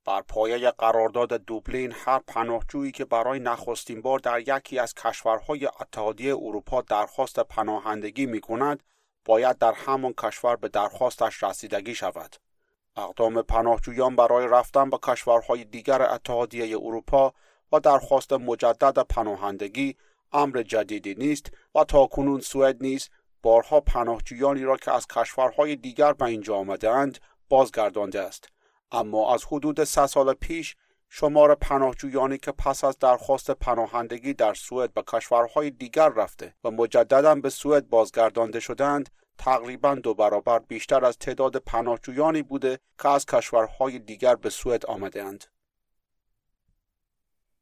بر پایه قرارداد دوبلین هر پناهجویی که برای نخستین بار در یکی از کشورهای اتحادیه اروپا درخواست پناهندگی می‌کند، باید در همان کشور به درخواستش رسیدگی شود. اقدام پناهجویان برای رفتن به کشورهای دیگر اتحادیه اروپا و درخواست مجدد پناهندگی امر جدیدی نیست و تاکنون سوئد نیز بارها پناهجویانی را که از کشورهای دیگر به اینجا آمده‌اند بازگردانده است. اما از حدود 3 سال پیش شمار پناهجویانی که پس از درخواست پناهندگی در سوئد به کشورهای دیگر رفته و مجددا به سوئد بازگردانده شدند تقریباً 2 برابر بیشتر از تعداد پناهجویانی بوده که از کشورهای دیگر به سوئد آمده‌اند.